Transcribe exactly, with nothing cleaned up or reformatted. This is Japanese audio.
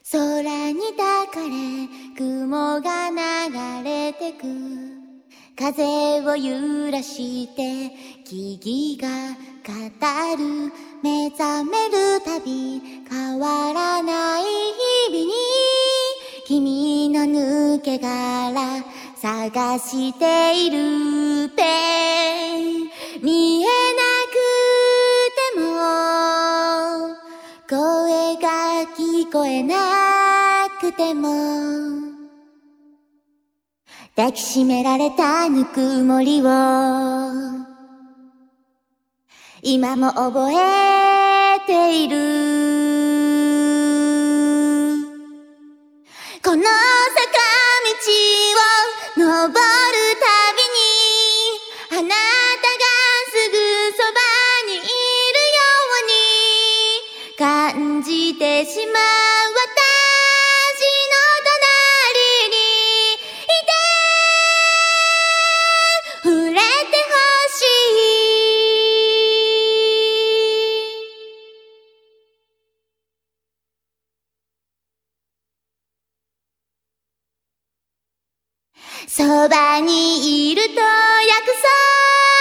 空に抱かれ雲が流れてく、風を揺らして木々が語る、目覚めるたび変わらない日々に君の抜け殻探しているって、見えなくても声が聞こえなくても抱きしめられたぬくもりを今も覚えている。この坂道を登るたびにあなたがすぐそばにいるように感じてしまう。私の隣にいて触れてほしい。そばにいると約束